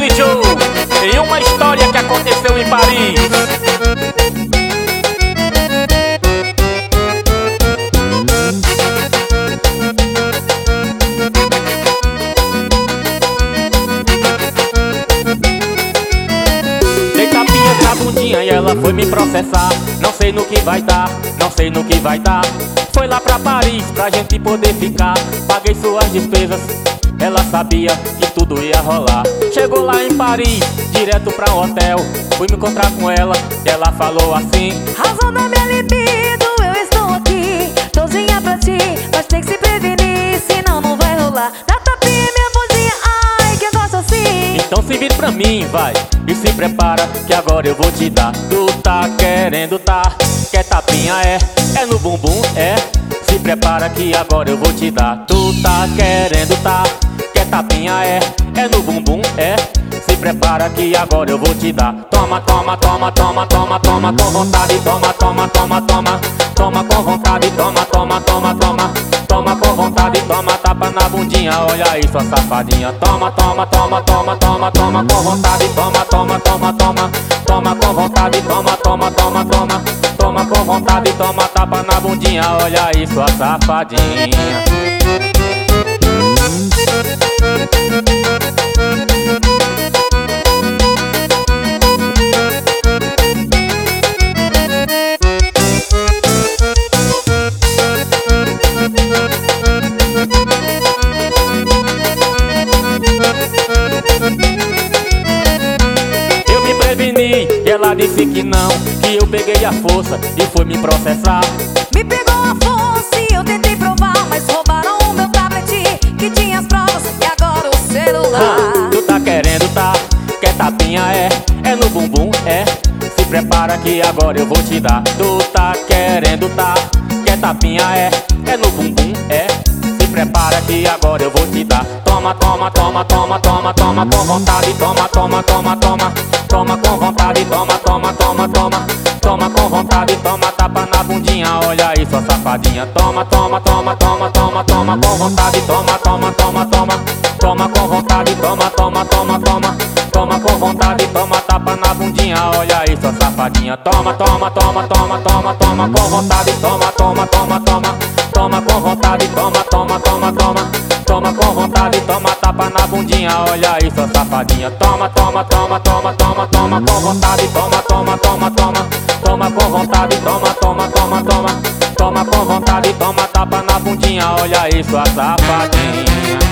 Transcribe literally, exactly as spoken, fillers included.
Billy Joe em uma história que aconteceu em Paris. Dei tapinhas na bundinha e ela foi me processar. Não sei no que vai dar, não sei no que vai dar. Foi lá pra Paris pra gente poder ficar. Paguei suas despesas, ela sabia que tudo ia rolar. Chegou lá em Paris, direto pra um hotel. Fui me encontrar com ela, ela falou assim: razão da minha libido, eu estou aqui, dozinha pra ti, mas tem que se prevenir, senão não vai rolar. Dá tapinha em minha bundinha, ai que eu gosto assim. então se vira pra mim, vai, e se prepara que agora eu vou te dar. Tu tá querendo tá, quer tapinha é, é no bumbum é. Se prepara que agora eu vou te dar. Tu tá querendo tá, quer tapinha é, é no bumbum é. Se prepara que agora eu vou te dar. Toma, toma, toma, toma, toma, toma com vontade. Toma, toma, toma, toma, toma com vontade. Toma, toma, toma, toma, toma com vontade. Toma tapa na bundinha, olha aí sua safadinha. Toma, toma, toma, toma, toma, toma com vontade. Toma, toma, toma, toma, toma com vontade. Toma, toma, toma, toma, toma com vontade. Toma tapa na bundinha, olha aí sua safadinha. Eu me preveni, ela disse que não, que eu peguei a força e foi me processar. Me pegou a força e eu tentei provar, mas roubaram o meu tablet que tinha as provas e agora o celular. Ah, tu tá querendo tá, quer tapinha é, é no bumbum é. Se prepara que agora eu vou te dar. Tu tá querendo tá, quer tapinha é, é no bumbum é. Se prepara que agora eu vou te dar. Toma, toma, toma, toma, toma, toma com vontade. Toma, toma, toma, toma, toma com vontade. Toma, toma, toma, toma, toma com vontade. Toma tapa na bundinha, olha aí sua safadinha. Toma, toma, toma, toma, toma, toma com vontade. Toma, toma, toma, toma, toma com vontade. Toma, toma, toma, toma, toma com vontade. Toma tapa na bundinha, olha aí sua safadinha. Toma, toma, toma, toma, toma, toma com vontade. Toma, toma, toma, toma, toma com vontade. Toma, toma, toma, toma, toma com vontade. Toma tapa na bundinha, olha aí sua safadinha. Toma, toma, toma, toma, toma, toma com vontade. Toma, toma, toma, toma, toma com vontade. Toma, toma, toma, toma, toma com vontade. Toma tapa na bundinha, olha aí sua safadinha.